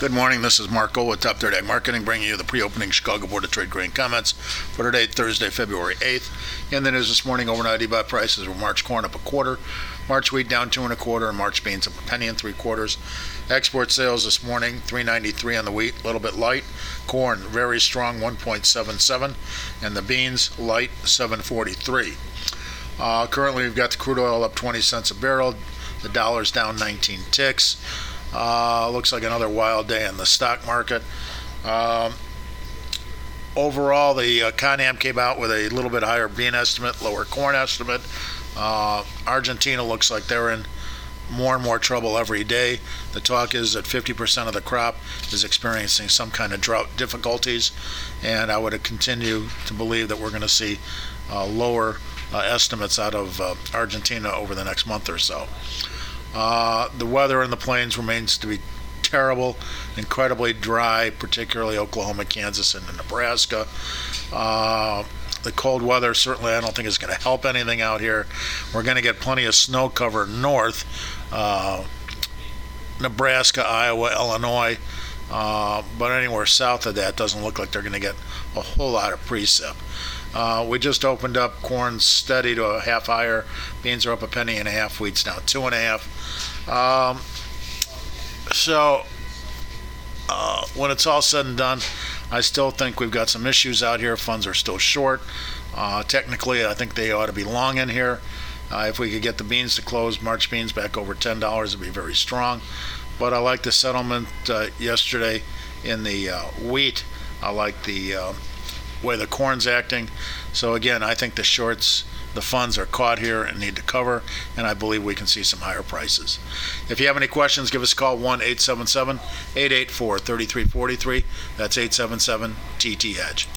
Good morning, this is Mark Gold with Top Third Ag Marketing, bringing you the pre-opening Chicago Board of Trade grain comments for today, Thursday, February 8th. In the news this morning, overnight EBOT prices were March corn up a quarter, March wheat down 2 1/4, and March beans up 1 3/4. Export sales this morning, $3.93 on the wheat, a little bit light. Corn, very strong, 1.77, and the beans, light, 7.43. Currently, we've got the crude oil up 20 cents a barrel. The dollar's down 19 ticks. Looks like another wild day in the stock market. Overall, the CONAM came out with a little bit higher bean estimate, lower corn estimate. Argentina looks like they're in more and more trouble every day. The talk is that 50% of the crop is experiencing some kind of drought difficulties, and I would continue to believe that we're going to see lower estimates out of Argentina over the next month or so. The weather in the plains remains to be terrible, incredibly dry, particularly Oklahoma, Kansas, and Nebraska. The cold weather certainly I don't think is going to help anything out here. We're going to get plenty of snow cover north, Nebraska, Iowa, Illinois, but anywhere south of that doesn't look like they're going to get a whole lot of precip. We just opened up corn steady to a half higher. Beans are up 1.5 pennies. Wheat's down 2.5. When it's all said and done, I still think we've got some issues out here. Funds are still short. Technically, I think they ought to be long in here. If we could get the beans to close, March beans back over $10, it'd be very strong. But I like the settlement yesterday in the wheat. I like the way the corn's acting. So again, I think the shorts, the funds are caught here and need to cover, and I believe we can see some higher prices. If you have any questions, give us a call, 1-877-884-3343. That's 877-TT-EDGE.